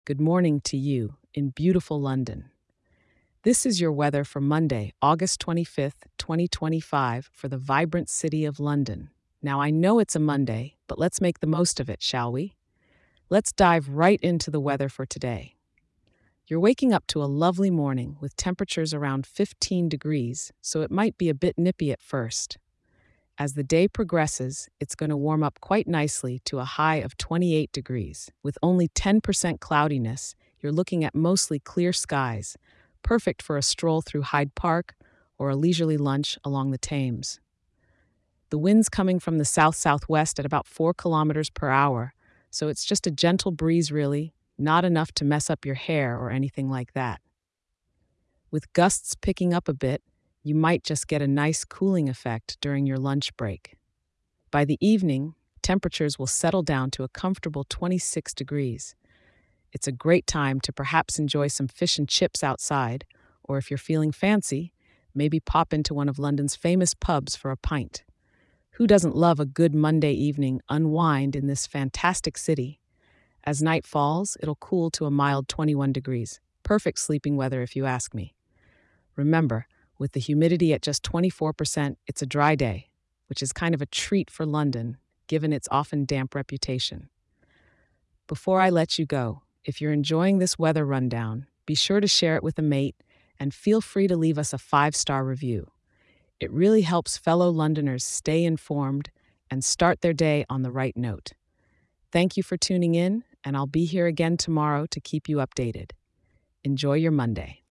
Good morning to you in beautiful London. This is your weather for Monday, August 25th, 2025, for the vibrant city of London. Now, I know it's a Monday, but let's make the most of it, shall we? Let's dive right into the weather for today. You're waking up to a lovely morning with temperatures around 15 degrees, so it might be a bit nippy at first. As the day progresses, it's going to warm up quite nicely to a high of 28 degrees. With only 10% cloudiness, you're looking at mostly clear skies, perfect for a stroll through Hyde Park or a leisurely lunch along the Thames. The wind's coming from the south-southwest at about 4 kilometers per hour, so it's just a gentle breeze, really, not enough to mess up your hair or anything like that. With gusts picking up a bit, you might just get a nice cooling effect during your lunch break. By the evening, temperatures will settle down to a comfortable 26 degrees. It's a great time to perhaps enjoy some fish and chips outside, or if you're feeling fancy, maybe pop into one of London's famous pubs for a pint. Who doesn't love a good Monday evening unwind in this fantastic city? As night falls, it'll cool to a mild 21 degrees. Perfect sleeping weather if you ask me. Remember, with the humidity at just 24%, it's a dry day, which is kind of a treat for London, given its often damp reputation. Before I let you go, if you're enjoying this weather rundown, be sure to share it with a mate and feel free to leave us a 5-star review. It really helps fellow Londoners stay informed and start their day on the right note. Thank you for tuning in, and I'll be here again tomorrow to keep you updated. Enjoy your Monday.